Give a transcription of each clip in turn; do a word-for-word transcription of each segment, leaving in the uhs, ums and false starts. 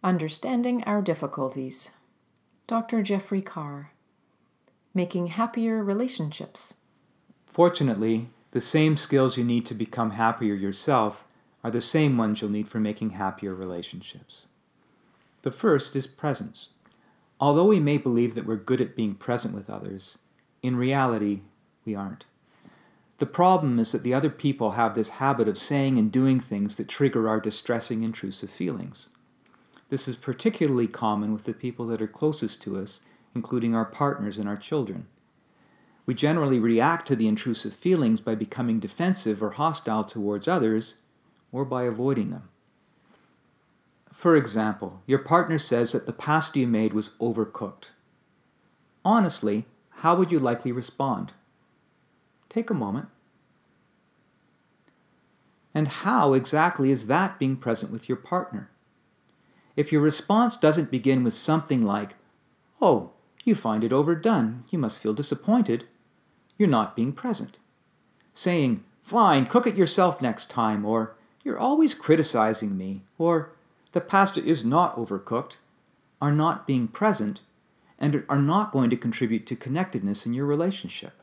Understanding Our Difficulties. Doctor Jeffrey Carr. Making Happier Relationships. Fortunately, the same skills you need to become happier yourself are the same ones you'll need for making happier relationships. The first is presence. Although we may believe that we're good at being present with others, in reality, we aren't. The problem is that the other people have this habit of saying and doing things that trigger our distressing, intrusive feelings. This is particularly common with the people that are closest to us, including our partners and our children. We generally react to the intrusive feelings by becoming defensive or hostile towards others, or by avoiding them. For example, your partner says that the pasta you made was overcooked. Honestly, how would you likely respond? Take a moment. And how exactly is that being present with your partner? If your response doesn't begin with something like, "Oh, you find it overdone, you must feel disappointed," you're not being present. Saying, "Fine, cook it yourself next time," or "You're always criticizing me," or "The pasta is not overcooked," are not being present and are not going to contribute to connectedness in your relationship.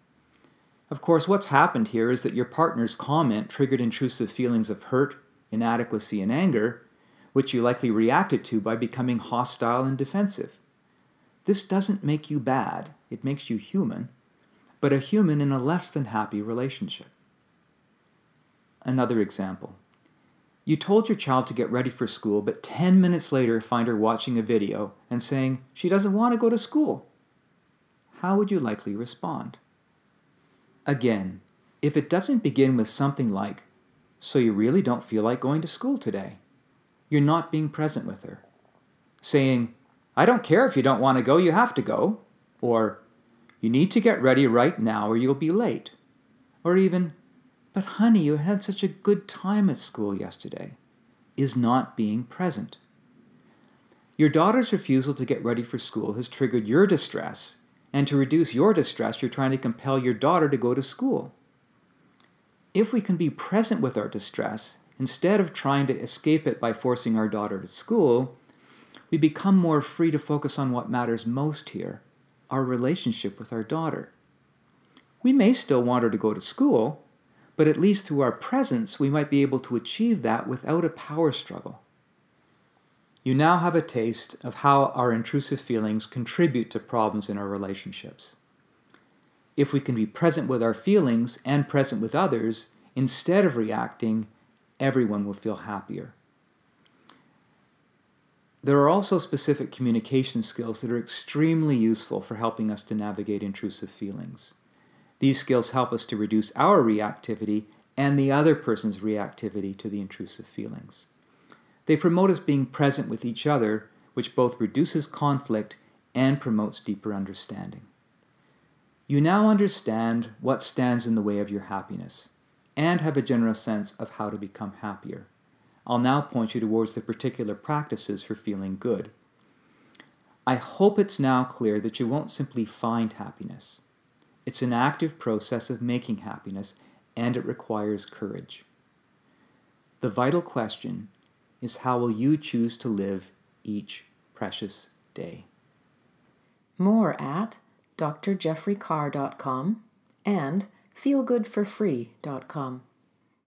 Of course, what's happened here is that your partner's comment triggered intrusive feelings of hurt, inadequacy, and anger, which you likely reacted to by becoming hostile and defensive. This doesn't make you bad, it makes you human, but a human in a less than happy relationship. Another example. You told your child to get ready for school, but ten minutes later find her watching a video and saying she doesn't want to go to school. How would you likely respond? Again, if it doesn't begin with something like, "So you really don't feel like going to school today," you're not being present with her. Saying, "I don't care if you don't want to go, you have to go," or "You need to get ready right now or you'll be late," or even, "But honey, you had such a good time at school yesterday," is not being present. Your daughter's refusal to get ready for school has triggered your distress, and to reduce your distress, you're trying to compel your daughter to go to school. If we can be present with our distress, instead of trying to escape it by forcing our daughter to school, we become more free to focus on what matters most here, our relationship with our daughter. We may still want her to go to school, but at least through our presence, we might be able to achieve that without a power struggle. You now have a taste of how our intrusive feelings contribute to problems in our relationships. If we can be present with our feelings and present with others, instead of reacting, everyone will feel happier. There are also specific communication skills that are extremely useful for helping us to navigate intrusive feelings. These skills help us to reduce our reactivity and the other person's reactivity to the intrusive feelings. They promote us being present with each other, which both reduces conflict and promotes deeper understanding. You now understand what stands in the way of your happiness, and have a general sense of how to become happier. I'll now point you towards the particular practices for feeling good. I hope it's now clear that you won't simply find happiness. It's an active process of making happiness, and it requires courage. The vital question is, how will you choose to live each precious day? More at d r jeffrey carr dot com and feel good for free dot com.